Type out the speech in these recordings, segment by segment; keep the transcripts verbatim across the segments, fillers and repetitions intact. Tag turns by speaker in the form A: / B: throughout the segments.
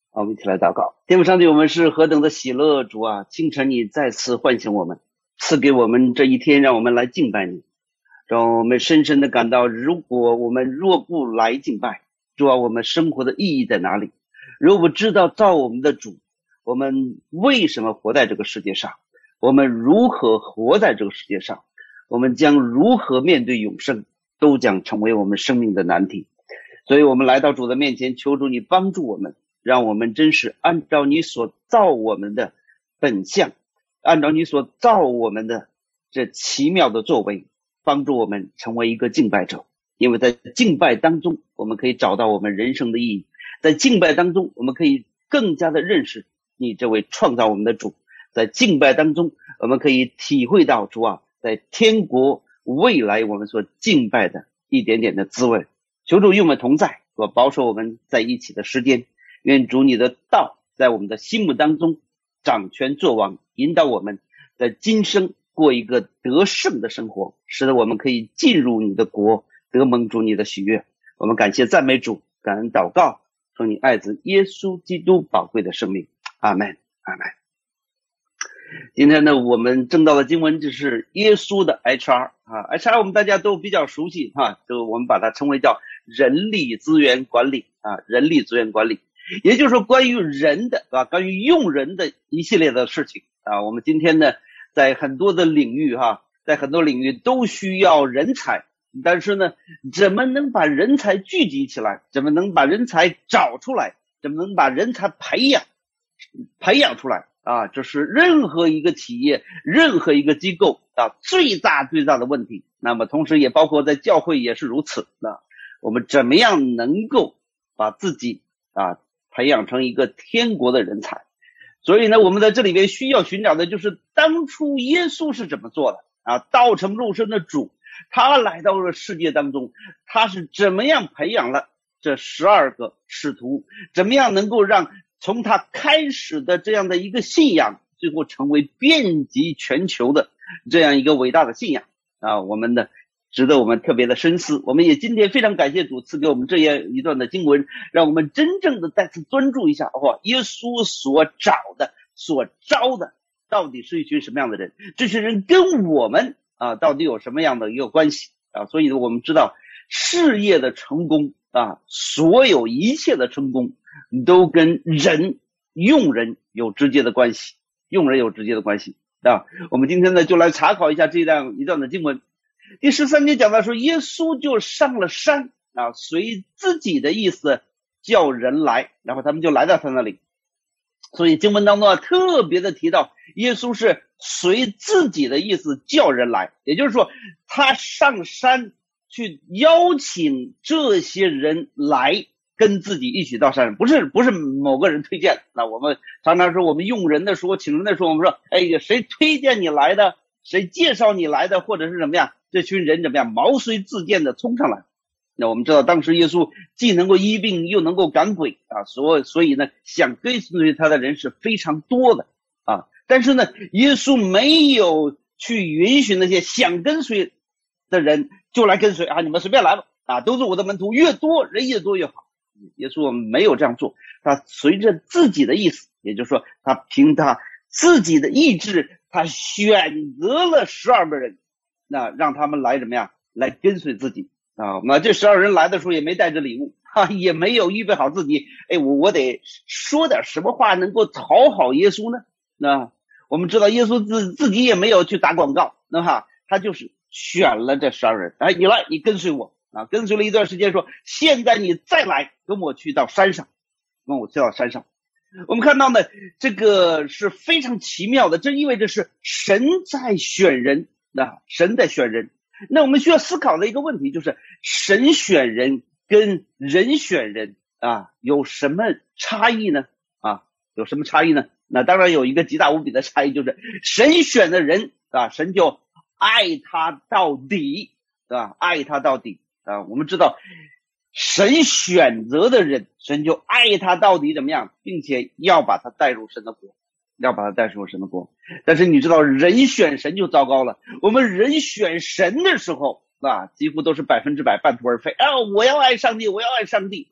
A: 好，我们一起来祷告。天父上帝，我们是何等的喜乐，主啊！清晨你再次唤醒我们，赐给我们这一天，让我们来敬拜你，让我们深深的感到，如果我们若不来敬拜，主啊，我们生活的意义在哪里？如果不知道造我们的主，我们为什么活在这个世界上？我们如何活在这个世界上？我们将如何面对永生，都将成为我们生命的难题。所以我们来到主的面前，求主你帮助我们，让我们真是按照你所造我们的本相，按照你所造我们的这奇妙的作为，帮助我们成为一个敬拜者。因为在敬拜当中，我们可以找到我们人生的意义，在敬拜当中，我们可以更加的认识你这位创造我们的主，在敬拜当中，我们可以体会到主啊，在天国未来我们所敬拜的一点点的滋味。求主与我们同在，我保守我们在一起的时间，愿主你的道在我们的心目当中掌权作王，引导我们在今生过一个得胜的生活，使得我们可以进入你的国，得蒙主你的喜悦。我们感谢赞美主，感恩祷告，奉你爱子耶稣基督宝贵的生命，阿们阿们。今天呢，我们正道的经文就是耶稣的 H R 啊 ，H R 我们大家都比较熟悉哈，就我们把它称为叫人力资源管理啊，人力资源管理，也就是说关于人的啊，关于用人的一系列的事情啊。我们今天呢，在很多的领域哈，在很多领域都需要人才，但是呢，怎么能把人才聚集起来？怎么能把人才找出来？怎么能把人才培养培养出来？啊，这是任何一个企业，任何一个机构啊，最大最大的问题。那么同时也包括在教会也是如此。那我们怎么样能够把自己啊培养成一个天国的人才？所以呢，我们在这里边需要寻找的就是当初耶稣是怎么做的啊？道成肉身的主，他来到了世界当中，他是怎么样培养了这十二个使徒？怎么样能够让从他开始的这样的一个信仰，最后成为遍及全球的这样一个伟大的信仰啊！我们呢，值得我们特别的深思。我们也今天非常感谢主赐给我们这样一段的经文，让我们真正的再次专注一下，哇，耶稣所找的、所招的，到底是一群什么样的人？这群人跟我们啊，到底有什么样的一个关系啊？所以呢，我们知道事业的成功啊，所有一切的成功都跟人用人有直接的关系，用人有直接的关系啊。我们今天呢就来查考一下这段一段的经文。第十三节讲到说，耶稣就上了山啊，随自己的意思叫人来，然后他们就来到他那里。所以经文当中啊特别的提到，耶稣是随自己的意思叫人来，也就是说他上山去邀请这些人来跟自己一起到山上，不是不是某个人推荐。那我们常常说，我们用人的时候，请人的时候，我们说，哎呀，谁推荐你来的，谁介绍你来的，或者是怎么样，这群人怎么样，毛遂自荐的冲上来。那我们知道，当时耶稣既能够医病，又能够赶鬼啊，所以所以呢，想跟随他的人是非常多的啊。但是呢，耶稣没有去允许那些想跟随的人就来跟随啊，你们随便来吧啊，都是我的门徒，越多人越多越好。耶稣没有这样做，他随着自己的意思，也就是说他凭他自己的意志，他选择了十二个人，那让他们来怎么样来跟随自己啊？那这十二人来的时候也没带着礼物啊，也没有预备好自己，哎，我我得说点什么话能够讨好耶稣呢？那我们知道耶稣自自己也没有去打广告，那哈，他就是选了这十二人，哎，你来，你跟随我啊，跟随了一段时间，说现在你再来跟我去到山上，跟我去到山上。我们看到呢，这个是非常奇妙的，这意味着是神在选人啊，神在选人。那我们需要思考的一个问题就是，神选人跟人选人啊有什么差异呢？啊，有什么差异呢？那当然有一个极大无比的差异，就是神选的人啊，神就爱他到底啊，爱他到底啊。我们知道神选择的人，神就爱他到底怎么样，并且要把他带入神的国，要把他带入神的国。但是你知道人选神就糟糕了，我们人选神的时候啊，几乎都是百分之百半途而废啊！我要爱上帝，我要爱上帝，对吧？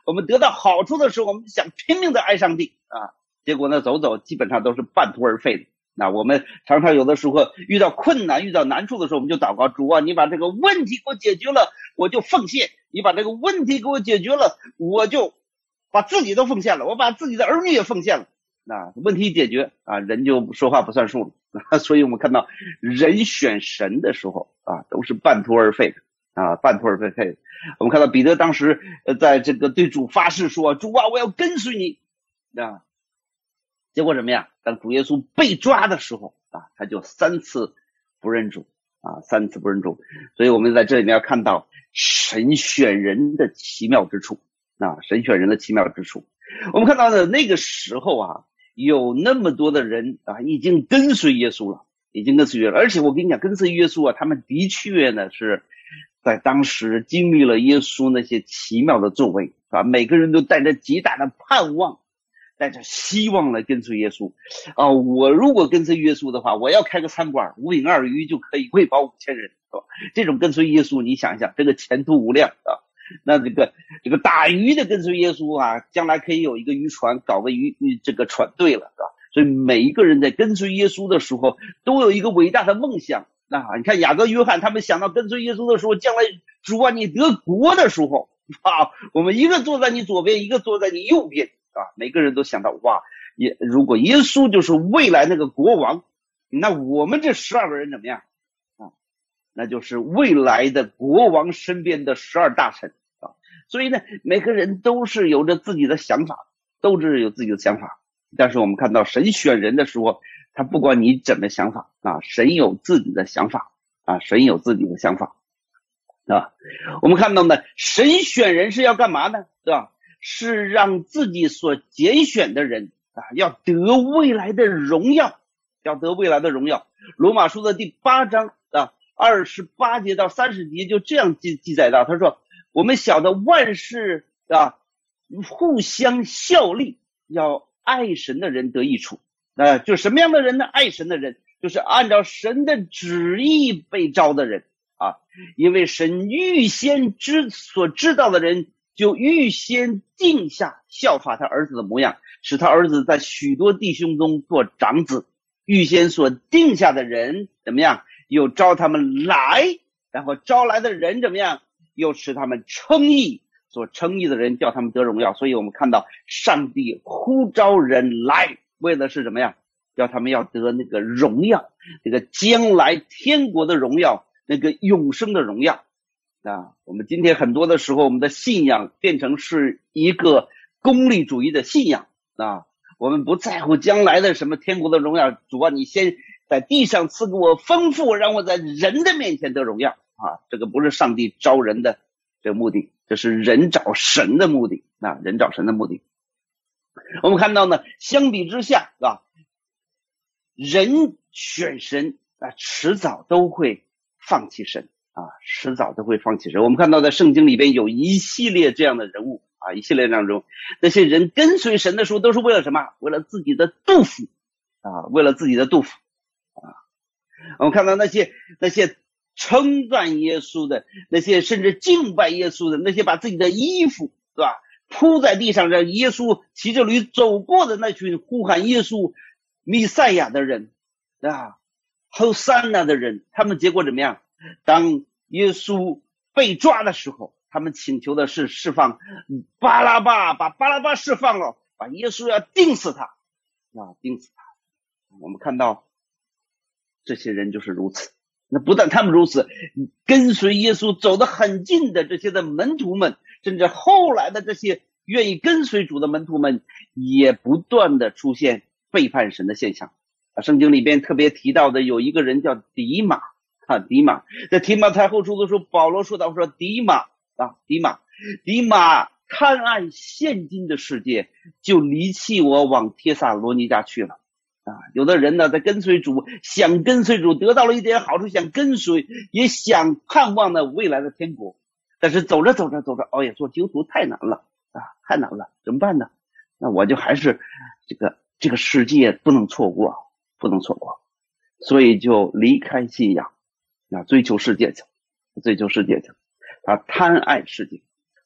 A: 我们得到好处的时候，我们想拼命的爱上帝啊，结果呢走走基本上都是半途而废的。那我们常常有的时候遇到困难遇到难处的时候，我们就祷告，主啊，你把这个问题给我解决了，我就奉献；你把这个问题给我解决了，我就把自己都奉献了，我把自己的儿女也奉献了。那问题一解决啊，人就说话不算数了。所以我们看到人选神的时候啊，都是半途而废的啊，半途而废的。我们看到彼得当时呃在这个对主发誓说，主啊，我要跟随你啊。结果什么呀？当主耶稣被抓的时候啊，他就三次不认主啊，三次不认主。所以我们在这里面要看到神选人的奇妙之处啊，神选人的奇妙之处。我们看到呢，那个时候啊，有那么多的人啊，已经跟随耶稣了，已经跟随耶稣了。而且我跟你讲，跟随耶稣啊，他们的确呢是在当时经历了耶稣那些奇妙的作为啊，每个人都带着极大的盼望，带着希望来跟随耶稣啊。我如果跟随耶稣的话，我要开个餐馆，五饼二鱼就可以喂饱五千人，是吧？这种跟随耶稣，你想一想，这个前途无量啊。那这个这个打鱼的跟随耶稣啊，将来可以有一个渔船，搞个渔这个船队了，是吧？所以每一个人在跟随耶稣的时候，都有一个伟大的梦想啊。你看雅各约翰他们想到跟随耶稣的时候，将来主啊你得国的时候啊，我们一个坐在你左边，一个坐在你右边啊，每个人都想到哇，也如果耶稣就是未来那个国王，那我们这十二个人怎么样啊？那就是未来的国王身边的十二大臣啊。所以呢，每个人都是有着自己的想法，都是有自己的想法。但是我们看到神选人的时候，他不管你怎么想法啊，神有自己的想法啊，神有自己的想法啊。我们看到呢，神选人是要干嘛呢？对吧？是让自己所拣选的人啊，要得未来的荣耀，要得未来的荣耀。罗马书的第八章啊，二十八节到三十节就这样记记载到，他说，我们晓得万事啊互相效力，要爱神的人得益处。呃，就什么样的人呢？爱神的人，就是按照神的旨意被召的人啊。因为神预先知所知道的人，就预先定下效法他儿子的模样，使他儿子在许多弟兄中做长子。预先所定下的人怎么样？又招他们来，然后招来的人怎么样？又使他们称义，所称义的人叫他们得荣耀。所以我们看到上帝呼召人来，为的是什么呀？叫他们要得那个荣耀，那个将来天国的荣耀，那个永生的荣耀啊。我们今天很多的时候，我们的信仰变成是一个功利主义的信仰啊。我们不在乎将来的什么天国的荣耀，主啊，你先在地上赐给我丰富，让我在人的面前得荣耀啊。这个不是上帝招人的这个目的，这是人找神的目的啊，人找神的目的。我们看到呢，相比之下啊，人选神啊，迟早都会放弃神啊，迟早都会放弃神。我们看到在圣经里边有一系列这样的人物啊，一系列这样的人物，那些人跟随神的时候都是为了什么？为了自己的肚腹啊，为了自己的肚腹啊。我们看到那些那些称赞耶稣的，那些甚至敬拜耶稣的，那些把自己的衣服是吧铺在地上让耶稣骑着驴走过的那群呼喊耶稣弥赛亚的人啊，后三那的人，他们结果怎么样？当耶稣被抓的时候，他们请求的是释放巴拉巴，把巴拉巴释放了，把耶稣要钉死他啊，钉死他。我们看到这些人就是如此。那不但他们如此，跟随耶稣走得很近的这些的门徒们，甚至后来的这些愿意跟随主的门徒们，也不断的出现背叛神的现象啊。圣经里边特别提到的有一个人叫迪马啊，迪马在提摩太后书的时候，保罗说到说迪马啊，迪马迪马贪爱现今的世界，就离弃我往帖撒罗尼迦去了啊。有的人呢在跟随主，想跟随主，得到了一点好处，想跟随，也想盼望呢未来的天国，但是走着走着走着，哦呀，做基督徒太难了啊，太难了，怎么办呢？那我就还是这个这个世界不能错过，不能错过，所以就离开信仰啊，追求世界去，追求世界去，他贪爱世界。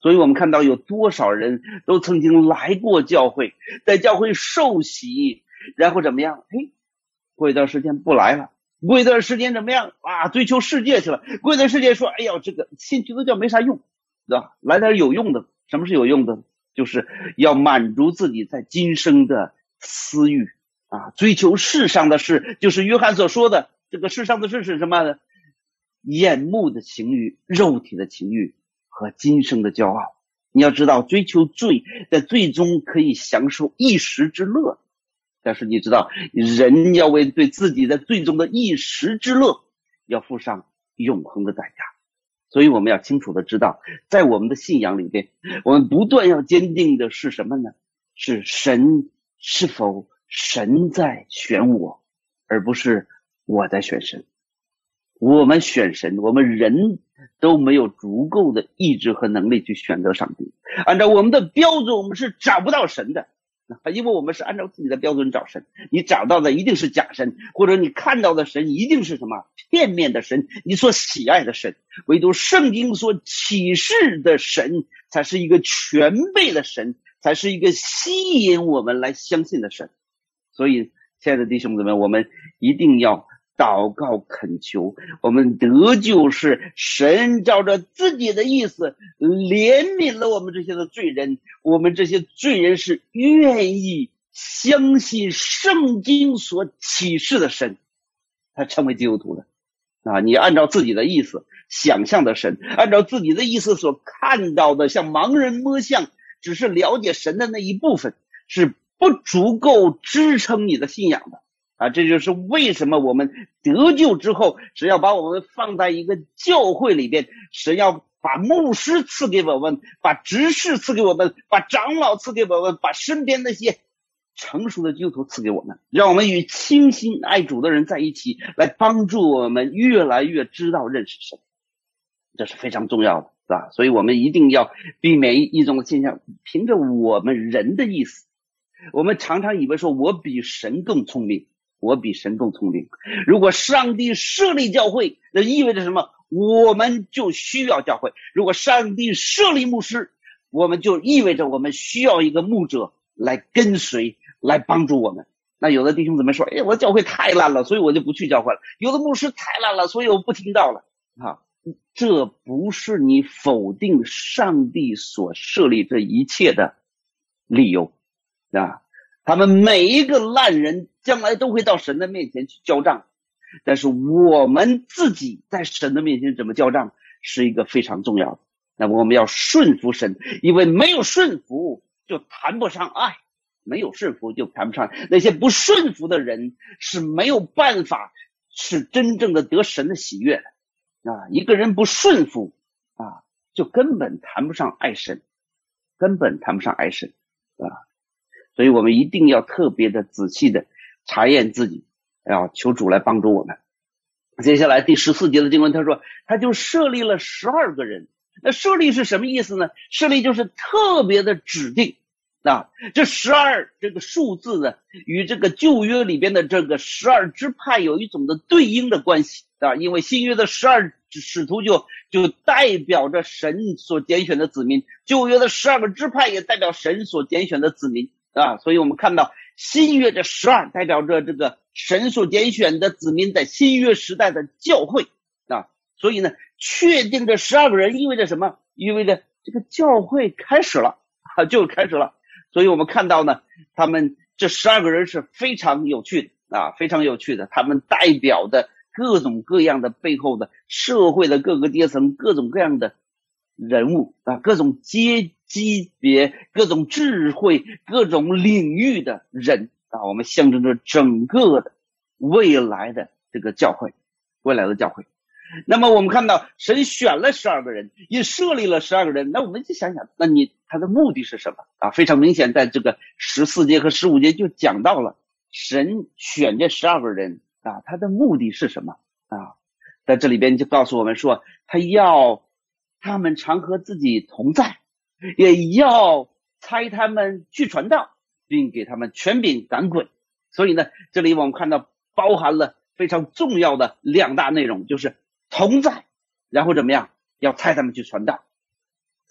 A: 所以我们看到有多少人都曾经来过教会，在教会受洗，然后怎么样？哎，过一段时间不来了，过一段时间怎么样啊？追求世界去了，过一段时间说，哎呀，这个信基督教没啥用，对吧？来点有用的。什么是有用的？就是要满足自己在今生的私欲啊，追求世上的事，就是约翰所说的这个世上的事是什么呢？眼目的情欲、肉体的情欲和今生的骄傲。你要知道，追求罪在最终可以享受一时之乐，但是你知道，人要为对自己的最终的一时之乐要付上永恒的代价。所以我们要清楚的知道，在我们的信仰里边，我们不断要坚定的是什么呢？是神，是否神在选我，而不是我在选神。我们选神，我们人都没有足够的意志和能力去选择上帝。按照我们的标准，我们是找不到神的，因为我们是按照自己的标准找神。你找到的一定是假神，或者你看到的神一定是什么片面的神，你所喜爱的神。唯独圣经所启示的神才是一个全备的神，才是一个吸引我们来相信的神。所以亲爱的弟兄姊妹，我们一定要祷告恳求，我们得救是神照着自己的意思怜悯了我们这些的罪人，我们这些罪人是愿意相信圣经所启示的神，他成为基督徒的啊！你按照自己的意思想象的神，按照自己的意思所看到的，像盲人摸象，只是了解神的那一部分，是不足够支撑你的信仰的啊！这就是为什么我们得救之后，神要把我们放在一个教会里边，神要把牧师赐给我们，把执事赐给我们，把长老赐给我们，把身边那些成熟的基督徒赐给我们，让我们与倾心爱主的人在一起，来帮助我们越来越知道认识神，这是非常重要的，是吧？所以我们一定要避免一种现象，凭着我们人的意思，我们常常以为说我比神更聪明，我比神更聪明。如果上帝设立教会，那意味着什么？我们就需要教会。如果上帝设立牧师，我们就意味着我们需要一个牧者来跟随，来帮助我们。那有的弟兄姊妹说，哎，我教会太烂了，所以我就不去教会了。有的牧师太烂了，所以我不听道了啊。这不是你否定上帝所设立这一切的理由啊。他们每一个烂人将来都会到神的面前去交账，但是我们自己在神的面前怎么交账是一个非常重要的。那么我们要顺服神，因为没有顺服就谈不上爱，没有顺服就谈不上爱。那些不顺服的人是没有办法是真正的得神的喜悦的啊！一个人不顺服啊，就根本谈不上爱神，根本谈不上爱神啊！所以我们一定要特别的仔细的查验自己，要求主来帮助我们。接下来第十四节的经文，他说他就设立了十二个人。那设立是什么意思呢？设立就是特别的指定啊。这十二这个数字呢，与这个旧约里边的这个十二支派有一种的对应的关系啊。因为新约的十二使徒就就代表着神所拣选的子民，旧约的十二个支派也代表神所拣选的子民啊。所以我们看到新约的十二代表着这个神所拣选的子民在新约时代的教会啊。所以呢，确定这十二个人意味着什么？意味着这个教会开始了啊，就开始了。所以我们看到呢，他们这十二个人是非常有趣的啊，非常有趣的。他们代表的各种各样的背后的社会的各个阶层、各种各样的人物啊，各种阶级别、各种智慧、各种领域的人啊，我们象征着整个的未来的这个教会，未来的教会。那么我们看到神选了十二个人，也设立了十二个人，那我们就想想，那你他的目的是什么啊？非常明显，在这个十四节和十五节就讲到了神选这十二个人啊，他的目的是什么啊？在这里边就告诉我们说，他要他们常和自己同在，也要差他们去传道，并给他们权柄赶鬼。所以呢，这里我们看到包含了非常重要的两大内容，就是同在，然后怎么样？要差他们去传道，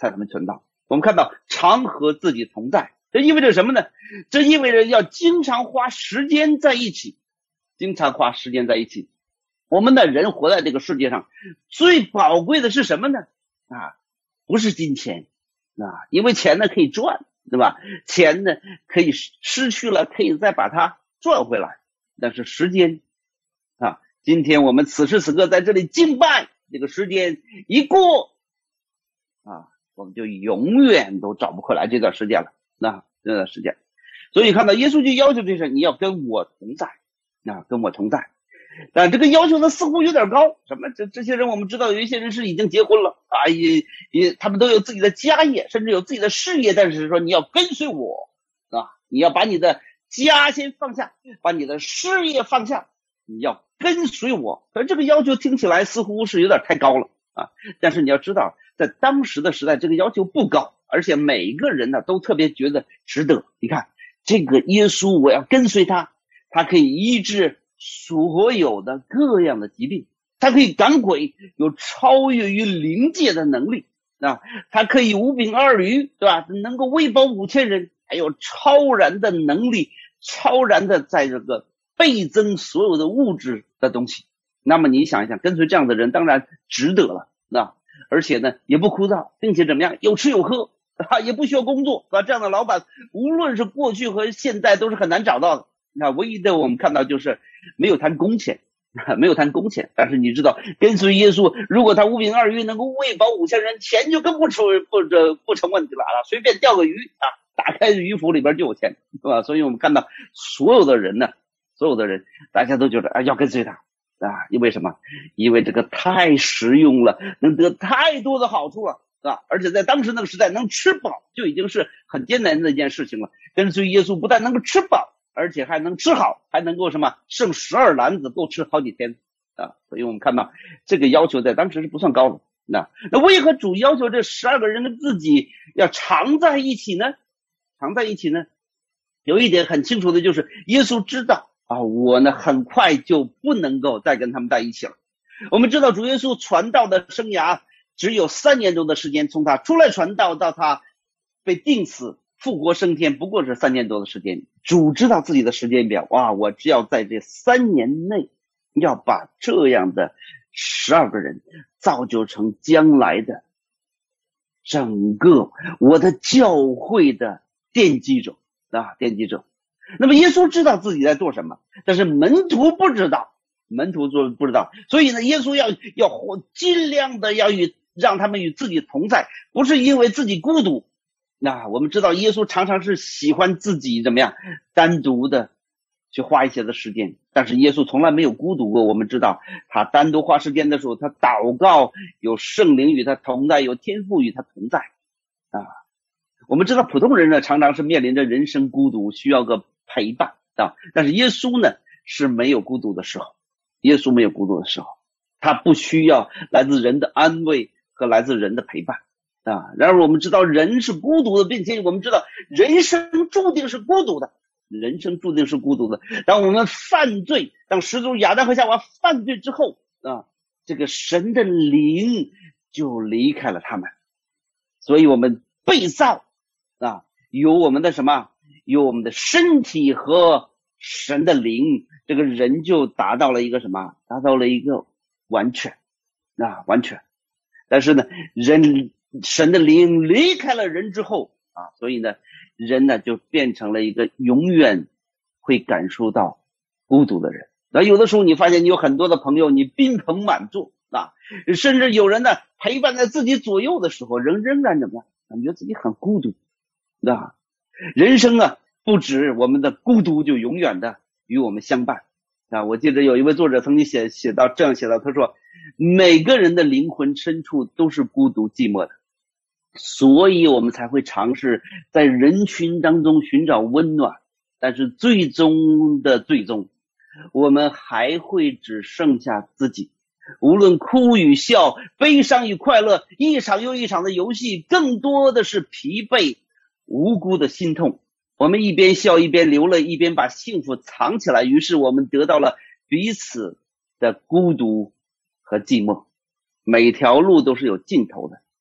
A: 才能存到。我们看到常和自己同在，这意味着什么呢？这意味着要经常花时间在一起，经常花时间在一起。我们的人活在这个世界上，最宝贵的是什么呢？啊，不是金钱啊，因为钱呢可以赚，对吧？钱呢可以失去了，可以再把它赚回来。但是时间啊，今天我们此时此刻在这里敬拜，这个时间一过啊，我们就永远都找不回来这段时间了。那这段时间，所以看到耶稣就要求这事，你要跟我同在啊，跟我同在。但这个要求呢似乎有点高，什么这这些人我们知道有一些人是已经结婚了啊，也也他们都有自己的家业，甚至有自己的事业，但是说你要跟随我啊，你要把你的家先放下，把你的事业放下，你要跟随我。可是这个要求听起来似乎是有点太高了啊，但是你要知道在当时的时代这个要求不高，而且每一个人呢都特别觉得值得。你看这个耶稣，我要跟随他，他可以医治所有的各样的疾病，他可以赶鬼，有超越于灵界的能力啊，他可以五饼二鱼，对吧？能够喂饱五千人，还有超然的能力，超然的在这个倍增所有的物质的东西。那么你想一想，跟随这样的人当然值得了啊，而且呢也不枯燥，并且怎么样，有吃有喝啊，也不需要工作啊，这样的老板无论是过去和现在都是很难找到的。那唯一的我们看到就是没有谈工钱，没有谈工钱。但是你知道跟随耶稣，如果他五饼二鱼能够喂饱五千人，钱就更不出不这不成问题了，随便钓个鱼啊，打开鱼腹里边就有钱，是吧？所以我们看到所有的人呢，所有的人大家都觉得啊要跟随他啊，因为什么？因为这个太实用了，能得太多的好处了啊！而且在当时那个时代，能吃饱就已经是很艰难的一件事情了。跟随耶稣不但能够吃饱，而且还能吃好，还能够什么剩十二篮子，够吃好几天啊！所以我们看到这个要求在当时是不算高的。那那为何主要求这十二个人跟自己要常在一起呢？常在一起呢？有一点很清楚的就是，耶稣知道啊，我呢很快就不能够再跟他们在一起了。我们知道主耶稣传道的生涯只有三年多的时间，从他出来传道到他被钉死复活升天不过是三年多的时间。主知道自己的时间表，哇，我只要在这三年内要把这样的十二个人造就成将来的整个我的教会的奠基者啊，奠基者。那么耶稣知道自己在做什么，但是门徒不知道，门徒做不知道，所以呢，耶稣要要尽量的要与让他们与自己同在，不是因为自己孤独。那我们知道耶稣常常是喜欢自己怎么样单独的去花一些的时间，但是耶稣从来没有孤独过。我们知道他单独花时间的时候，他祷告，有圣灵与他同在，有天父与他同在啊。我们知道普通人呢常常是面临着人生孤独，需要个陪伴啊，但是耶稣呢是没有孤独的时候，耶稣没有孤独的时候，他不需要来自人的安慰和来自人的陪伴啊。然而我们知道人是孤独的，并且我们知道人生注定是孤独的，人生注定是孤独的。当我们犯罪，当始祖亚当和夏娃犯罪之后啊，这个神的灵就离开了他们，所以我们被造啊，有我们的什么？有我们的身体和神的灵，这个人就达到了一个什么？达到了一个完全啊，完全。但是呢，人神的灵离开了人之后啊，所以呢，人呢就变成了一个永远会感受到孤独的人。那有的时候你发现你有很多的朋友，你宾朋满座啊，甚至有人呢陪伴在自己左右的时候，仍仍然怎么样？感觉自己很孤独啊。人生啊，不止我们的孤独就永远的与我们相伴啊。我记得有一位作者曾经写写到这样写到，他说每个人的灵魂深处都是孤独寂寞的，所以我们才会尝试在人群当中寻找温暖，但是最终的最终我们还会只剩下自己。无论哭与笑，悲伤与快乐，一场又一场的游戏，更多的是疲惫无辜的心痛。我们一边笑一边流泪，一边把幸福藏起来，于是我们得到了彼此的孤独和寂寞。每条路都是有尽头的，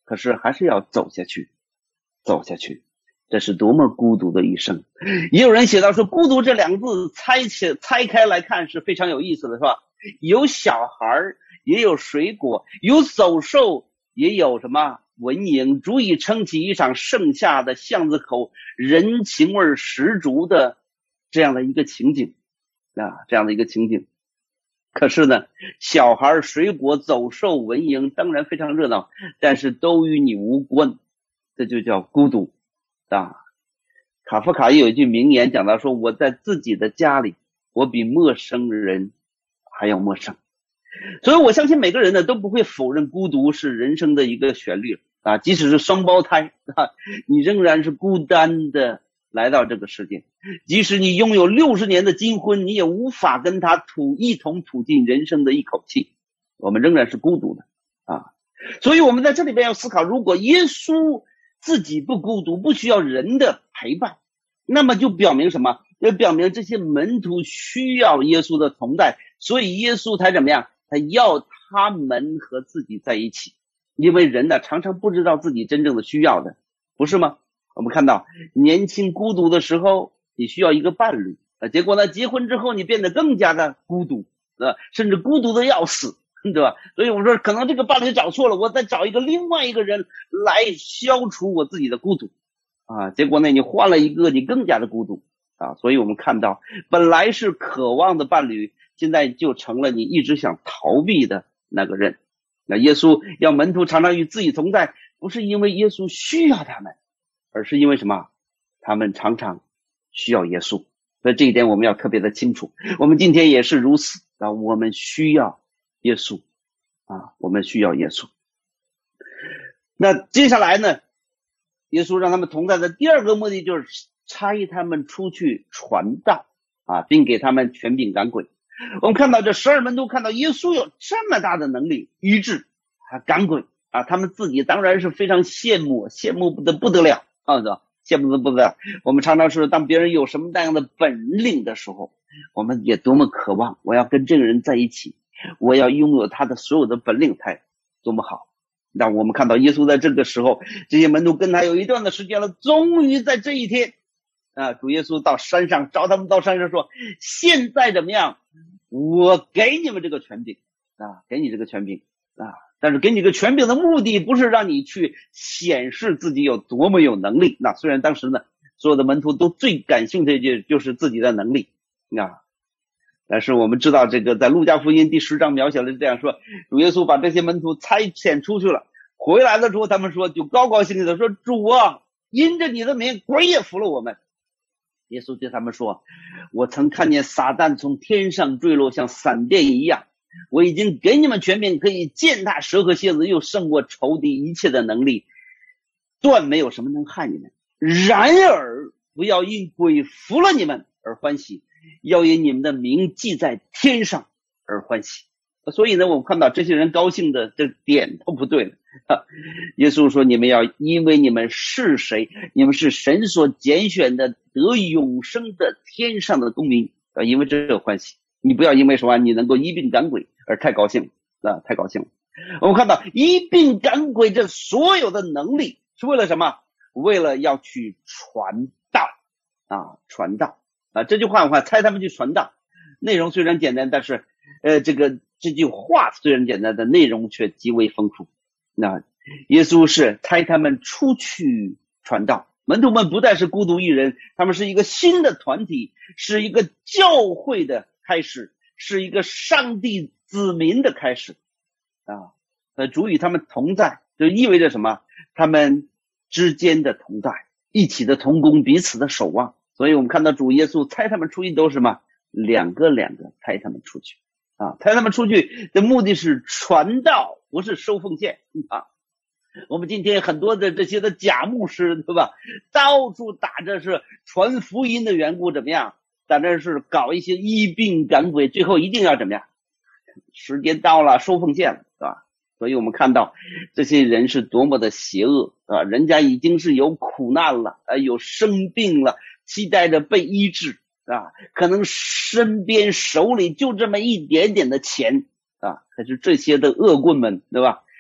A: 可是还是要走下去，走下去。这是多么孤独的一生。也有人写到说，孤独这两个字拆起拆开来看是非常有意思的，是吧？有小孩，也有水果，有走兽，也有什么蚊蝇，足以撑起一场盛夏的巷子口人情味十足的这样的一个情景啊，这样的一个情景。可是呢，小孩、水果、走兽、蚊蝇当然非常热闹，但是都与你无关，这就叫孤独啊。卡夫卡也有一句名言讲到说，我在自己的家里，我比陌生人还要陌生。所以我相信每个人呢都不会否认孤独是人生的一个旋律啊，即使是双胞胎啊，你仍然是孤单的来到这个世界。即使你拥有六十年的金婚，你也无法跟他吐一同吐尽人生的一口气，我们仍然是孤独的啊。所以我们在这里边要思考，如果耶稣自己不孤独，不需要人的陪伴，那么就表明什么？就表明这些门徒需要耶稣的同在，所以耶稣才怎么样？他要他们和自己在一起。因为人呢常常不知道自己真正的需要的，不是吗？我们看到年轻孤独的时候，你需要一个伴侣，结果呢结婚之后你变得更加的孤独，甚至孤独的要死，对吧？所以我说可能这个伴侣找错了，我再找一个另外一个人来消除我自己的孤独啊，结果呢你换了一个，你更加的孤独啊。所以我们看到本来是渴望的伴侣，现在就成了你一直想逃避的那个人。那耶稣要门徒常常与自己同在，不是因为耶稣需要他们，而是因为什么？他们常常需要耶稣。所以这一点我们要特别的清楚，我们今天也是如此啊，我们需要耶稣啊，我们需要耶稣。那接下来呢，耶稣让他们同在的第二个目的就是差他们出去传道啊，并给他们权柄赶鬼。我们看到这十二门徒看到耶稣有这么大的能力医治啊赶鬼啊，他们自己当然是非常羡慕，羡慕的不得了啊，羡慕的不得了。我们常常说，当别人有什么那样的本领的时候，我们也多么渴望，我要跟这个人在一起，我要拥有他的所有的本领才多么好。那我们看到耶稣在这个时候，这些门徒跟他有一段的时间了，终于在这一天啊，主耶稣到山上找他们到山上说，现在怎么样？我给你们这个权柄啊，给你这个权柄啊，但是给你这个权柄的目的不是让你去显示自己有多么有能力。那虽然当时呢，所有的门徒都最感兴趣的就是自己的能力啊，但是我们知道这个在路加福音第十章描写的是这样说，主耶稣把这些门徒差遣出去了，回来的时候他们说就高高兴兴的说，主啊，因着你的名鬼也服了我们。耶稣对他们说，我曾看见撒旦从天上坠落像闪电一样，我已经给你们权柄，可以践踏蛇和蝎子，又胜过仇敌一切的能力，断没有什么能害你们。然而不要因鬼服了你们而欢喜，要因你们的名记在天上而欢喜。所以呢，我们看到这些人高兴的这点都不对了啊。耶稣说，你们要因为你们是谁，你们是神所拣选的得永生的天上的公民啊，因为这个欢喜。你不要因为什么你能够一并赶鬼而太高兴啊，太高兴了。我们看到一并赶鬼这所有的能力是为了什么？为了要去传道啊，传道啊。这句话的话，猜他们去传道，内容虽然简单，但是呃，这个这句话虽然简单，的内容却极为丰富。那耶稣是差他们出去传道，门徒们不再是孤独一人，他们是一个新的团体，是一个教会的开始，是一个上帝子民的开始啊。呃，主与他们同在，就意味着什么？他们之间的同在，一起的同工，彼此的守望。所以我们看到主耶稣差他们出去都是什么？两个两个差他们出去啊，差他们出去的目的是传道，不是收奉献啊。我们今天很多的这些的假牧师，对吧？到处打着是传福音的缘故，怎么样？打着是搞一些医病赶鬼，最后一定要怎么样？时间到了，收奉献了，对吧？所以我们看到这些人是多么的邪恶啊！人家已经是有苦难了，啊，有生病了，期待着被医治啊，可能身边手里就这么一点点的钱啊，可是这些的恶棍们，对吧？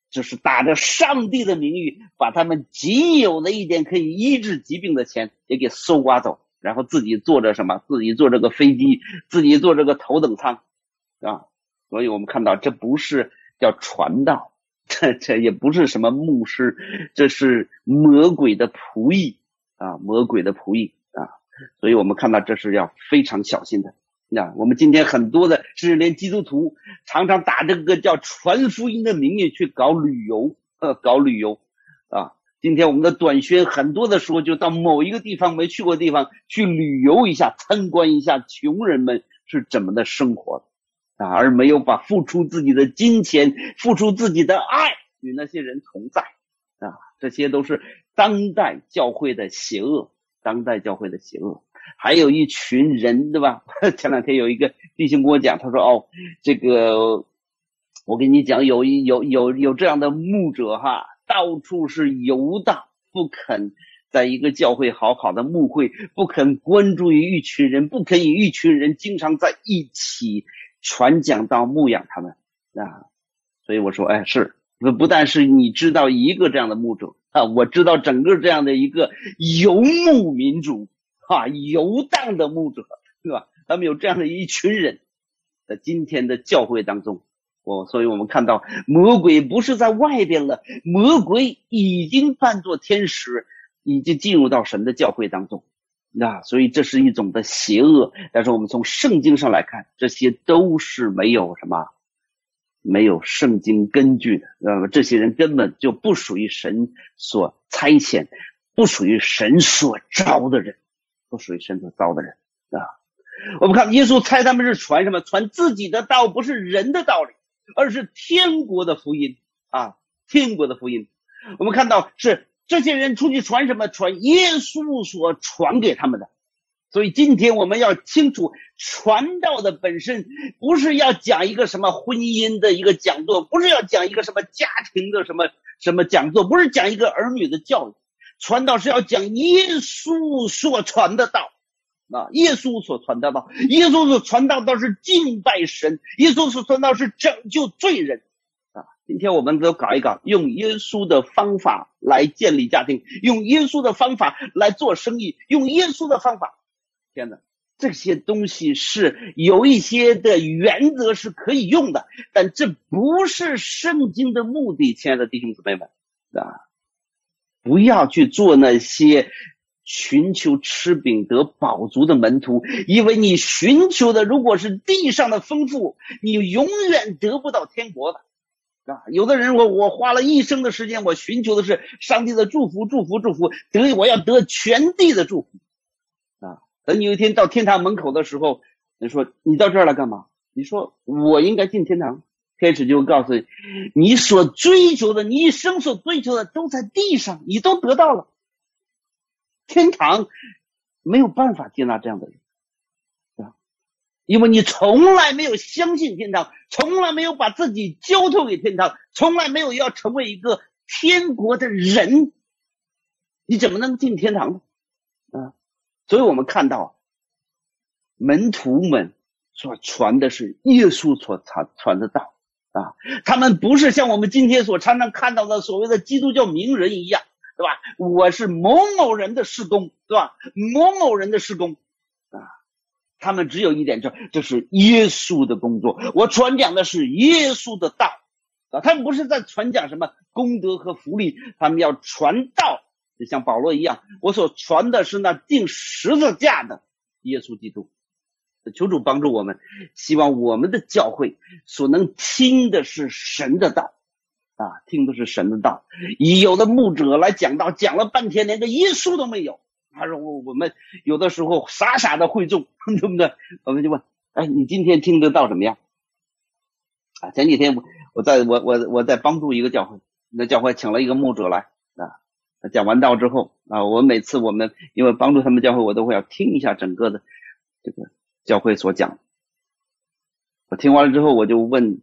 A: 就是打着上帝的名誉，把他们仅有的一点可以医治疾病的钱也给搜刮走，然后自己坐着什么，自己坐这个飞机，自己坐这个头等舱啊。所以我们看到这不是叫传道，这这也不是什么牧师，这是魔鬼的仆役啊，魔鬼的仆役啊。所以我们看到这是要非常小心的。那我们今天很多的甚至连基督徒常常打这个叫传福音的名义去搞旅游，呃，搞旅游啊。今天我们的短宣很多的时候就到某一个地方没去过的地方去旅游一下，参观一下穷人们是怎么的生活的啊，而没有把付出自己的金钱、付出自己的爱与那些人同在啊。这些都是当代教会的邪恶，当代教会的邪恶。还有一群人，对吧？前两天有一个弟兄跟我讲，他说哦，这个我跟你讲，有有有有这样的牧者哈，到处是游荡，不肯在一个教会好好的牧会，不肯关注于一群人，不肯与一群人经常在一起传讲道牧养他们啊。所以我说，哎，是不但是你知道一个这样的牧者啊，我知道整个这样的一个游牧民族啊，游荡的牧者，对吧？他们有这样的一群人，在今天的教会当中，我所以我们看到魔鬼不是在外边了，魔鬼已经扮作天使，已经进入到神的教会当中。那所以这是一种的邪恶，但是我们从圣经上来看，这些都是没有什么没有圣经根据的，呃，这些人根本就不属于神所差遣，不属于神所招的人，不属于神所招的人啊。我们看耶稣差他们是传什么？传自己的道，不是人的道理，而是天国的福音啊，天国的福音。我们看到是这些人出去传什么？传耶稣所传给他们的。所以今天我们要清楚，传道的本身不是要讲一个什么婚姻的一个讲座，不是要讲一个什么家庭的什么什么讲座，不是讲一个儿女的教育。传道是要讲耶稣所传的道啊，耶稣所传的道，耶稣所传道道是敬拜神，耶稣所传道是拯救罪人啊。今天我们都搞一搞，用耶稣的方法来建立家庭，用耶稣的方法来做生意，用耶稣的方法。天哪，这些东西是有一些的原则是可以用的，但这不是圣经的目的，亲爱的弟兄姊妹们啊，不要去做那些寻求吃饼得饱足的门徒，因为你寻求的如果是地上的丰富，你永远得不到天国的啊。有的人我我花了一生的时间，我寻求的是上帝的祝福，祝福，祝福，得我要得全地的祝福啊。等你有一天到天堂门口的时候，人说你到这儿来干嘛？你说我应该进天堂，天使就会告诉你，你所追求的，你一生所追求的都在地上，你都得到了。天堂没有办法接纳这样的人啊，因为你从来没有相信天堂，从来没有把自己交托给天堂，从来没有要成为一个天国的人，你怎么能进天堂呢？啊，所以我们看到门徒们所传的是耶稣所传传的道啊，他们不是像我们今天所常常看到的所谓的基督教名人一样，对吧？我是某某人的事工，对吧？某某人的事工啊，他们只有一点，这这是耶稣的工作，我传讲的是耶稣的道啊，他们不是在传讲什么功德和福利，他们要传道，就像保罗一样，我所传的是那钉十字架的耶稣基督。求主帮助我们，希望我们的教会所能听的是神的道啊，听的是神的道。有的牧者来讲道，讲了半天连个耶稣都没有，他说我们有的时候傻傻的会众，对不对？我们就问，哎，你今天听得到怎么样啊？前几天我在我我我在帮助一个教会，那教会请了一个牧者来啊，讲完道之后啊，我每次我们因为帮助他们教会，我都会要听一下整个的这个教会所讲。我听完了之后，我就问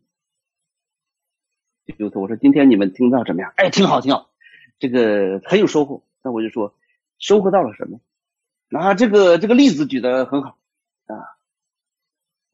A: 就是我说今天你们听到怎么样？哎，挺好挺好，这个很有收获。那我就说收获到了什么？啊，这个这个例子举得很好啊。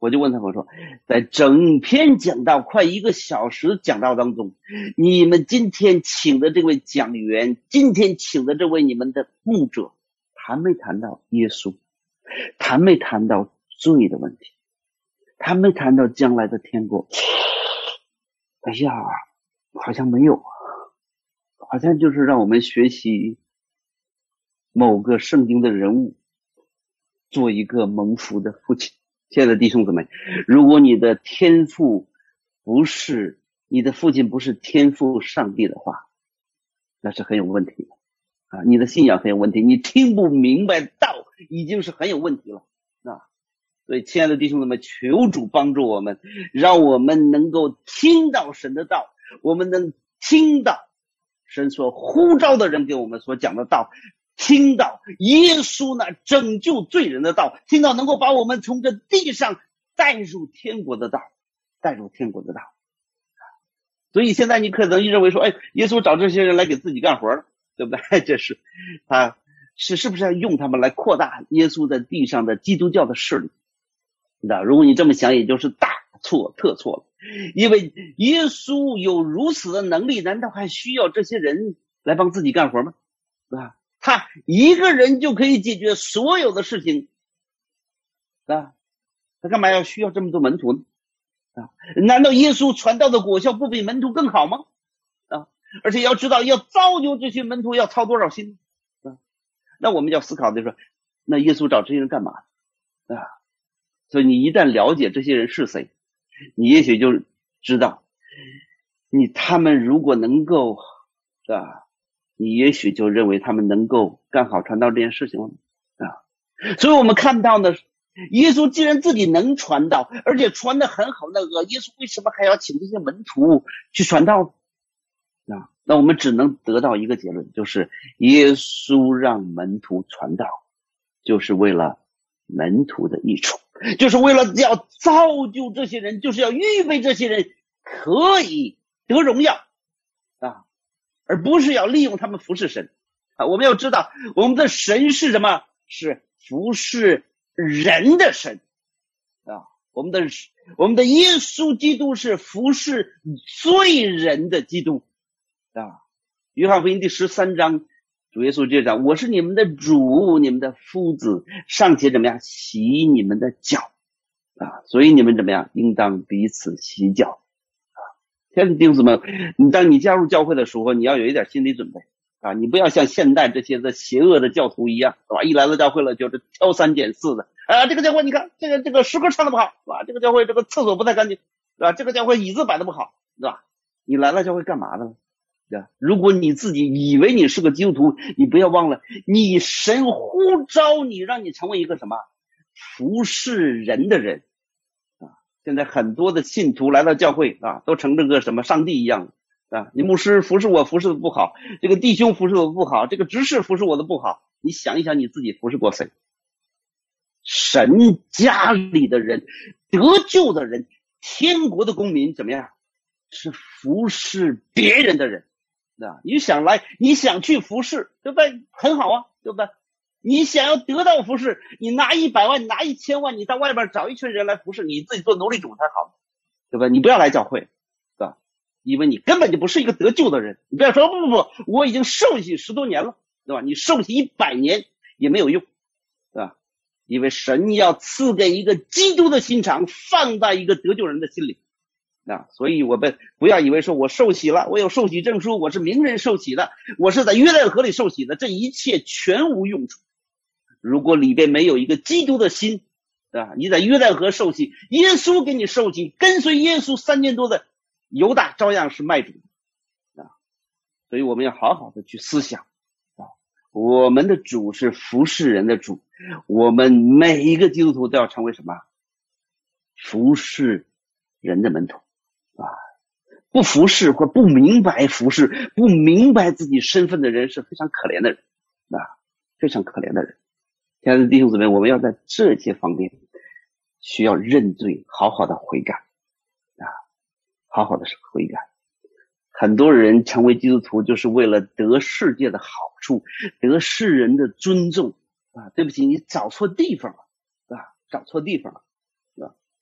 A: 我就问他们说，在整篇讲道快一个小时讲道当中，你们今天请的这位讲员，今天请的这位你们的牧者，谈没谈到耶稣？谈没谈到罪的问题？谈没谈到将来的天国？哎呀，好像没有，好像就是让我们学习某个圣经的人物，做一个蒙福的父亲。亲爱的弟兄姊妹，如果你的天父不是你的父亲，不是天父上帝的话，那是很有问题的啊！你的信仰很有问题，你听不明白道已经是很有问题了啊！所以亲爱的弟兄姊妹，求主帮助我们，让我们能够听到神的道，我们能听到神所呼召的人给我们所讲的道，听到耶稣那拯救罪人的道，听到能够把我们从这地上带入天国的道，带入天国的道。所以现在你可能认为说，哎，耶稣找这些人来给自己干活了，对不对？这是他是是不是要用他们来扩大耶稣在地上的基督教的势力？那如果你这么想，也就是大错特错了。因为耶稣有如此的能力，难道还需要这些人来帮自己干活吗？啊，他一个人就可以解决所有的事情啊，他干嘛要需要这么多门徒呢？啊，难道耶稣传道的果效不比门徒更好吗？啊，而且要知道，要造就这些门徒要操多少心啊？那我们要思考的是，那耶稣找这些人干嘛啊？所以你一旦了解这些人是谁，你也许就知道，你他们如果能够啊，你也许就认为他们能够干好传道这件事情了啊。所以我们看到呢，耶稣既然自己能传道，而且传得很好，那个耶稣为什么还要请这些门徒去传道啊？那我们只能得到一个结论，就是耶稣让门徒传道，就是为了门徒的益处，就是为了要造就这些人，就是要预备这些人可以得荣耀啊，而不是要利用他们服侍神啊。我们要知道，我们的神是什么？是服侍人的神啊。我们的我们的耶稣基督是服侍罪人的基督啊。约翰福音第十三章，主耶稣就讲，我是你们的主，你们的夫子，尚且怎么样洗你们的脚啊，所以你们怎么样应当彼此洗脚啊。亲爱的弟兄姊妹，你当你加入教会的时候，你要有一点心理准备啊，你不要像现代这些的邪恶的教徒一样，是吧？一来到教会了就是挑三拣四的啊，这个教会你看这个这个诗歌唱的不好，是吧？这个教会这个厕所不太干净，是吧？这个教会椅子摆的不好，是吧？你来了教会干嘛呢？如果你自己以为你是个基督徒，你不要忘了，你神呼召你，让你成为一个什么服侍人的人啊！现在很多的信徒来到教会啊，都成这个什么上帝一样啊！你牧师服侍我服侍的不好，这个弟兄服侍我的不好，这个执事服侍我的不好，你想一想你自己服侍过谁？神家里的人，得救的人，天国的公民怎么样？是服侍别人的人。啊，你想来，你想去服侍，对不对？很好啊，对不对？你想要得到服侍，你拿一百万，拿一千万，你到外边找一群人来服侍，你自己做奴隶主才好，对吧？你不要来教会，对吧？因为你根本就不是一个得救的人。你不要说不不不，我已经受洗十多年了，对吧？你受洗一百年也没有用，对吧？因为神要赐给一个基督的心肠，放在一个得救人的心里。啊，所以我们不要以为说我受洗了，我有受洗证书，我是名人受洗的，我是在约旦河里受洗的，这一切全无用处。如果里边没有一个基督的心啊，你在约旦河受洗，耶稣给你受洗，跟随耶稣三年多的犹大照样是卖主啊。所以我们要好好的去思想啊，我们的主是服侍人的主，我们每一个基督徒都要成为什么？服侍人的门徒啊，不服侍或不明白服侍，不明白自己身份的人是非常可怜的人啊，非常可怜的人。亲爱的弟兄姊妹，我们要在这些方面需要认罪，好好的悔改啊，好好的悔改。很多人成为基督徒就是为了得世界的好处，得世人的尊重啊。对不起，你找错地方了啊，找错地方了啊。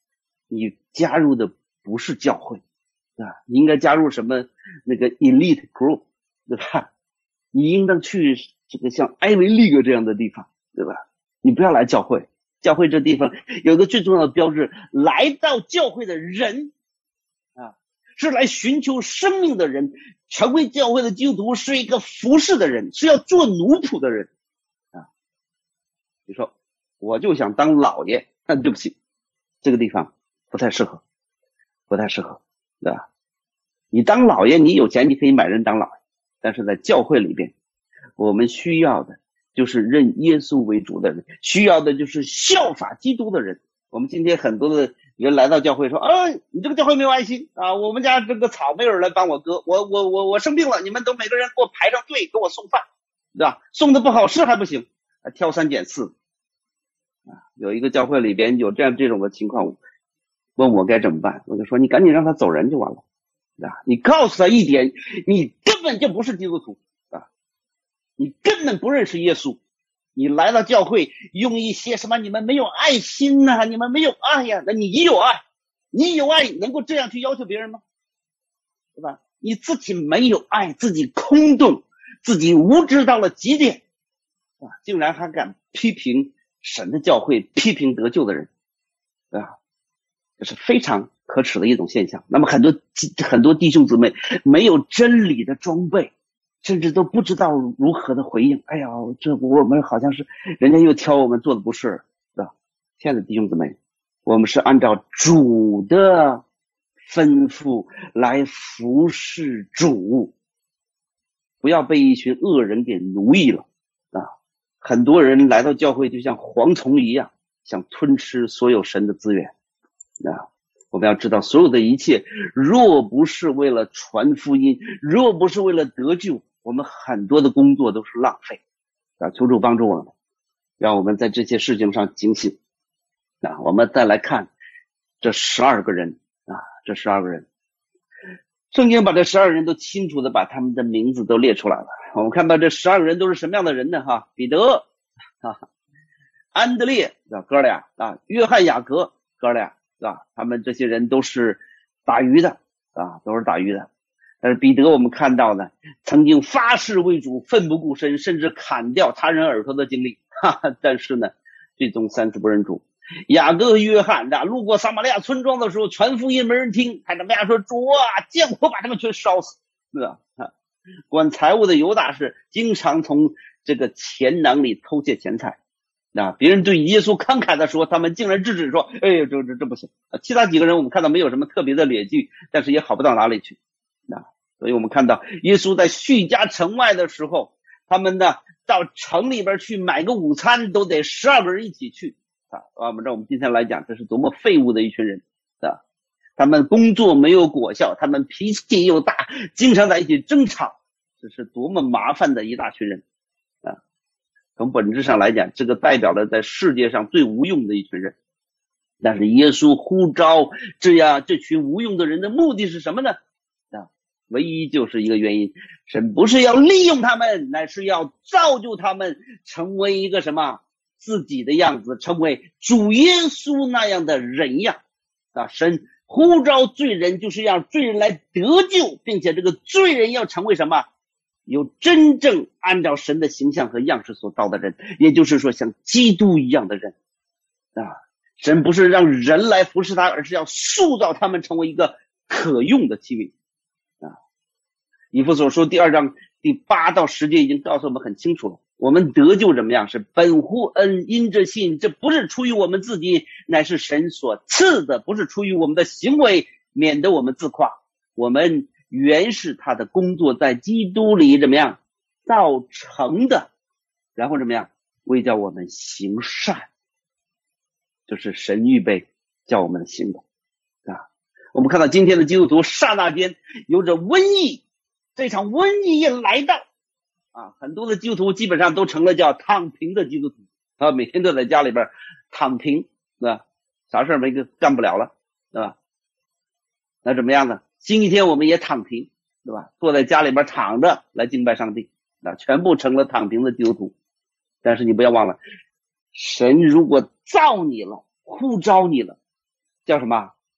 A: 你加入的不是教会啊，你应该加入什么那个 elite group， 对吧？你应当去这个像艾维利格这样的地方，对吧？你不要来教会，教会这地方有个最重要的标志，来到教会的人啊，是来寻求生命的人，成为教会的基督徒是一个服侍的人，是要做奴仆的人啊。你说我就想当老爷，那对不起，这个地方不太适合，不太适合，对吧？你当老爷，你有钱你可以买人当老爷，但是在教会里边，我们需要的就是认耶稣为主的人，需要的就是效法基督的人。我们今天很多的人来到教会说，啊，你这个教会没有爱心啊，我们家这个草没有人来帮我割，我我我我生病了，你们都每个人给我排上队给我送饭，对吧？送的不好吃还不行，还挑三拣四啊。有一个教会里边有这样这种的情况，问我该怎么办，我就说你赶紧让他走人就完了啊！你告诉他一点，你根本就不是基督徒啊，你根本不认识耶稣。你来到教会用一些什么你们没有爱心呐、啊，你们没有爱呀、啊，那你有爱，你有爱能够这样去要求别人吗？对吧？你自己没有爱，自己空洞，自己无知到了极点啊，竟然还敢批评神的教会，批评得救的人啊，这是非常可耻的一种现象。那么很多很多弟兄姊妹没有真理的装备，甚至都不知道如何的回应。哎呀，这我们好像是人家又挑我们做的不是，对吧？亲爱的弟兄姊妹，我们是按照主的吩咐来服侍主，不要被一群恶人给奴役了啊！很多人来到教会就像蝗虫一样，想吞吃所有神的资源啊！我们要知道，所有的一切若不是为了传福音，若不是为了得救，我们很多的工作都是浪费啊！求主帮助我们，让我们在这些事情上警醒啊！我们再来看这十二个人啊，这十二个人，圣经把这十二人都清楚的把他们的名字都列出来了。我们看到这十二个人都是什么样的人呢？哈，彼得啊，安德烈哥俩啊，约翰雅各哥俩啊，他们这些人都是打鱼的啊，都是打鱼的。但是彼得我们看到呢，曾经发誓为主，奋不顾身，甚至砍掉他人耳朵的经历，哈哈，但是呢，最终三次不认主。雅各和约翰的路过撒玛利亚村庄的时候，传福音没人听，还怎么样说主啊，见火把他们全烧死，是吧？管财务的犹大是经常从这个钱囊里偷窃钱财啊，别人对耶稣慷慨的说，他们竟然制止说，哎呦，这这这不行啊！其他几个人我们看到没有什么特别的劣迹，但是也好不到哪里去啊。所以我们看到耶稣在叙加城外的时候，他们呢到城里边去买个午餐都得十二个人一起去啊。我们这我们今天来讲，这是多么废物的一群人啊！他们工作没有果效，他们脾气又大，经常在一起争吵，这是多么麻烦的一大群人啊！从本质上来讲，这个代表了在世界上最无用的一群人。但是耶稣呼召这样这群无用的人的目的是什么呢？啊，唯一就是一个原因，神不是要利用他们，乃是要造就他们成为一个什么自己的样子，成为主耶稣那样的人样啊！神呼召罪人，就是让罪人来得救，并且这个罪人要成为什么？有真正按照神的形象和样式所造的人，也就是说像基督一样的人啊！神不是让人来服侍他，而是要塑造他们成为一个可用的器皿啊！以弗所书第二章第八到十节已经告诉我们很清楚了，我们得救怎么样？是本乎恩，因着信，这不是出于我们自己，乃是神所赐的，不是出于我们的行为，免得我们自夸。我们原是他的工作，在基督里怎么样造成的，然后怎么样为叫我们行善，就是神预备叫我们行的啊。我们看到今天的基督徒刹那间有着瘟疫，这场瘟疫一来到啊，很多的基督徒基本上都成了叫躺平的基督徒啊，每天都在家里边躺平，对吧？啥事没干不了了，对吧？那怎么样呢？星期天我们也躺平，对吧？坐在家里边躺着来敬拜上帝，那全部成了躺平的基督徒。但是你不要忘了，神如果造你了，呼召你了，叫什么？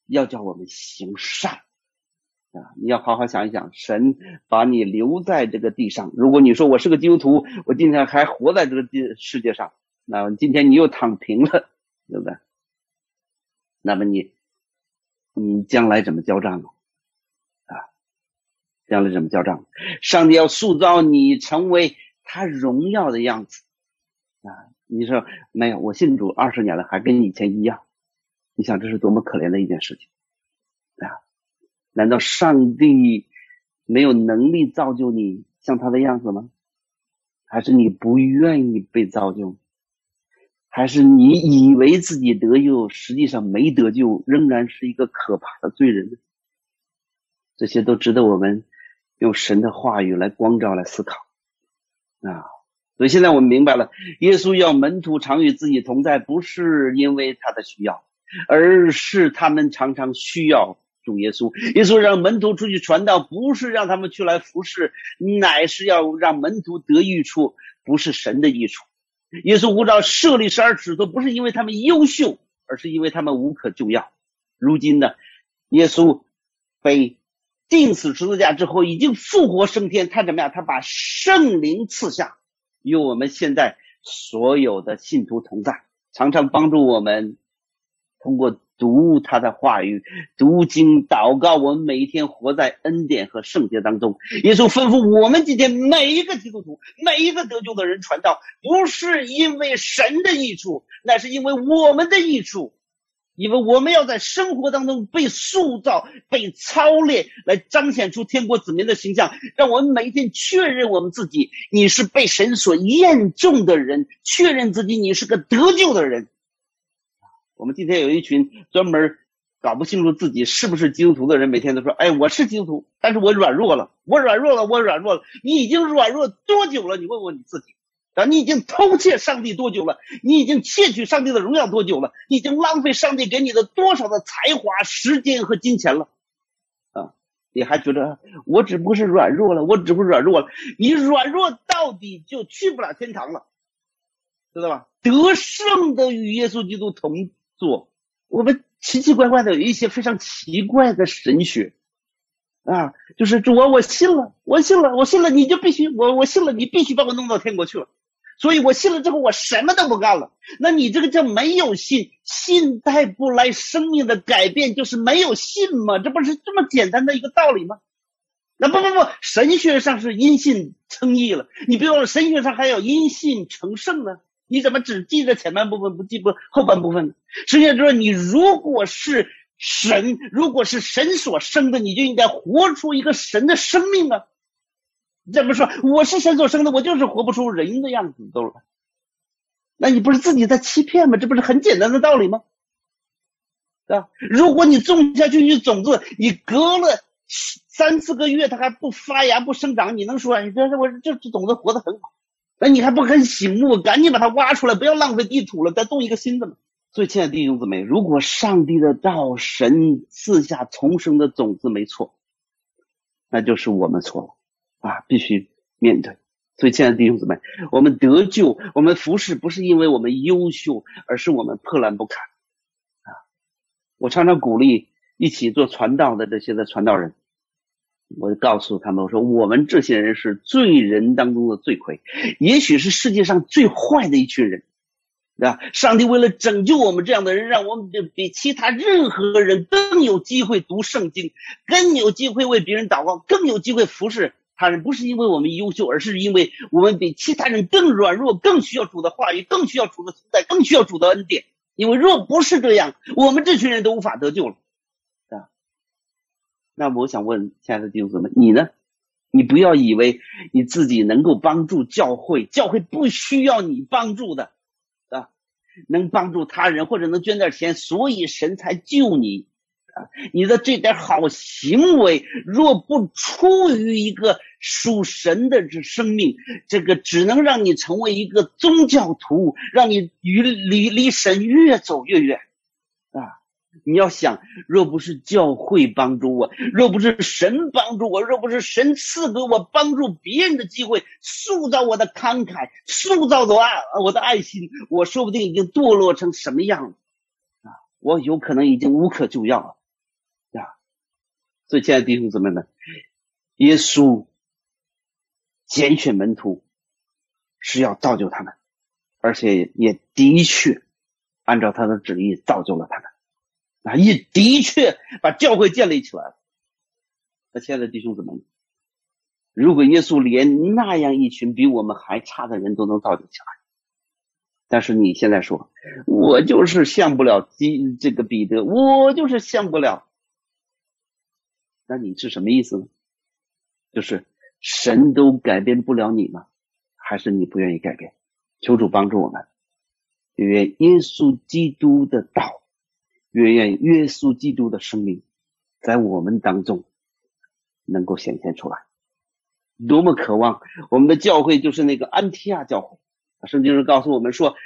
A: 要叫我们行善啊！你要好好想一想，神把你留在这个地上，如果你说我是个基督徒，我今天还活在这个地世界上，那今天你又躺平了，对不对？那么你你将来怎么交账啊？将来怎么交账？上帝要塑造你成为他荣耀的样子啊！你说没有，我信主二十年了，还跟以前一样，你想这是多么可怜的一件事情啊！难道上帝没有能力造就你像他的样子吗？还是你不愿意被造就？还是你以为自己得救，实际上没得救，仍然是一个可怕的罪人呢？这些都值得我们用神的话语来光照，来思考啊！所以现在我们明白了，耶稣要门徒常与自己同在，不是因为他的需要，而是他们常常需要主耶稣。耶稣让门徒出去传道，不是让他们去来服侍，乃是要让门徒得益处，不是神的益处。耶稣呼召设立十二使徒，不是因为他们优秀，而是因为他们无可救药。如今呢，耶稣被钉死十字架之后，已经复活升天，他怎么样？他把圣灵赐下，与我们现在所有的信徒同在，常常帮助我们通过读他的话语，读经祷告，我们每一天活在恩典和圣洁当中。耶稣吩咐我们今天每一个基督徒，每一个得救的人传道，不是因为神的益处，乃是因为我们的益处，因为我们要在生活当中被塑造，被操练，来彰显出天国子民的形象，让我们每一天确认我们自己，你是被神所验中的人，确认自己你是个得救的人。我们今天有一群专门搞不清楚自己是不是基督徒的人，每天都说，哎，我是基督徒，但是我软弱了，我软弱了，我软弱了。你已经软弱多久了？你问问你自己啊！你已经偷窃上帝多久了？你已经窃取上帝的荣耀多久了？你已经浪费上帝给你的多少的才华、时间和金钱了？啊！你还觉得我只不过是软弱了，我只不过软弱了？你软弱到底就去不了天堂了，知道吧？得胜的与耶稣基督同做，我们奇奇怪怪的有一些非常奇怪的神学啊，就是主啊，我信了，我信了，我信了，你就必须我我信了，你必须把我弄到天国去了。所以我信了之后，我什么都不干了。那你这个叫没有信，信带不来生命的改变，就是没有信吗？这不是这么简单的一个道理吗？那不不不，神学上是因信称义了，你别忘了神学上还有因信成圣呢。你怎么只记着前半部分不记不后半部分呢？实际上就是你如果是神，如果是神所生的，你就应该活出一个神的生命啊！怎么说我是神所生的，我就是活不出人的样子都了，那你不是自己在欺骗吗？这不是很简单的道理吗？对吧？如果你种下去一种子，你隔了三四个月它还不发芽不生长，你能说你这我这这种子活得很好？那你还不很醒目，赶紧把它挖出来，不要浪费地土了，再种一个新的嘛。所以亲爱的弟兄姊妹，如果上帝的道，神赐下重生的种子没错，那就是我们错了啊，必须面对。所以亲爱的弟兄姊妹，我们得救，我们服侍不是因为我们优秀，而是我们破烂不堪啊。我常常鼓励一起做传道的这些的传道人，我就告诉他们，我说我们这些人是罪人当中的罪魁，也许是世界上最坏的一群人，对吧？上帝为了拯救我们这样的人，让我们比其他任何人更有机会读圣经，更有机会为别人祷告，更有机会服侍他人，不是因为我们优秀，而是因为我们比其他人更软弱，更需要主的话语，更需要主的存在，更需要主的恩典。因为若不是这样，我们这群人都无法得救了。那我想问亲爱的弟兄姊妹，你呢？你不要以为你自己能够帮助教会，教会不需要你帮助的啊，能帮助他人或者能捐点钱，所以神才救你啊。你的这点好行为，若不出于一个属神的这生命，这个只能让你成为一个宗教徒，让你与离离神越走越远啊。你要想，若不是教会帮助我，若不是神帮助我，若不是神赐给我帮助别人的机会，塑造我的慷慨，塑造我爱我的爱心，我说不定已经堕落成什么样了啊！我有可能已经无可救药了所以亲爱的弟兄姊妹们，耶稣拣选门徒是要造就他们，而且也的确按照他的旨意造就了他们，啊，也的确把教会建立起来了。那亲爱的弟兄姊妹们，如果耶稣连那样一群比我们还差的人都能造就起来，但是你现在说我就是像不了这个彼得，我就是像不了，那你是什么意思呢？就是神都改变不了你吗？还是你不愿意改变？求主帮助我们，愿耶稣基督的道，愿耶稣基督的生命在我们当中能够显现出来。多么渴望我们的教会就是那个安提亚教会，圣经上告诉我们说，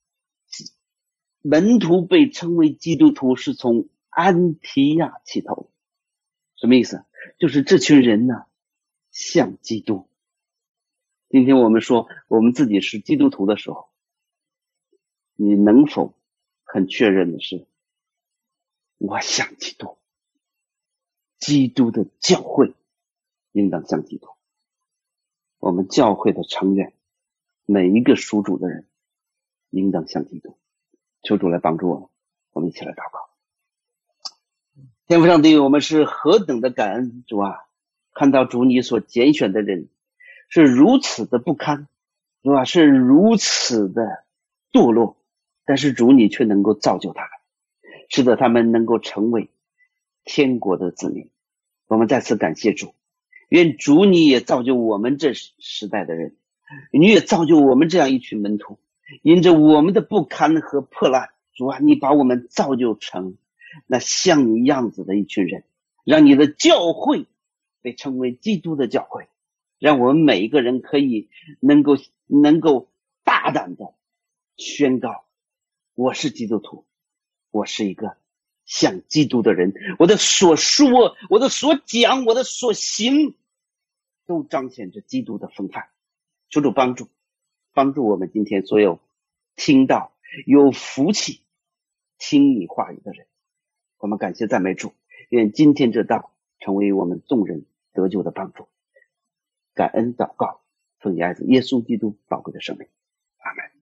A: 门徒被称为基督徒是从安提亚起头。什么意思？就是这群人呢像基督。今天我们说我们自己是基督徒的时候，你能否很确认的是，我像基督，基督的教会应当像基督，我们教会的成员每一个属主的人应当像基督。求主来帮助我们，我们一起来祷告。天父上帝，我们是何等的感恩，主啊，看到主你所拣选的人是如此的不堪，主啊，是如此的堕落，但是主你却能够造就他们，使得他们能够成为天国的子民。我们再次感谢主，愿主你也造就我们这时代的人，你也造就我们这样一群门徒，因着我们的不堪和破烂，主啊，你把我们造就成那像你样子的一群人，让你的教会被称为基督的教会，让我们每一个人可以能够能够大胆的宣告，我是基督徒，我是一个像基督的人，我的所说，我的所讲，我的所行都彰显着基督的风范。求主帮助帮助我们今天所有听到有福气听你话语的人，我们感谢赞美主，愿今天这道成为我们众人得救的帮助。感恩祷告，奉你爱子耶稣基督宝贵的生命，阿们。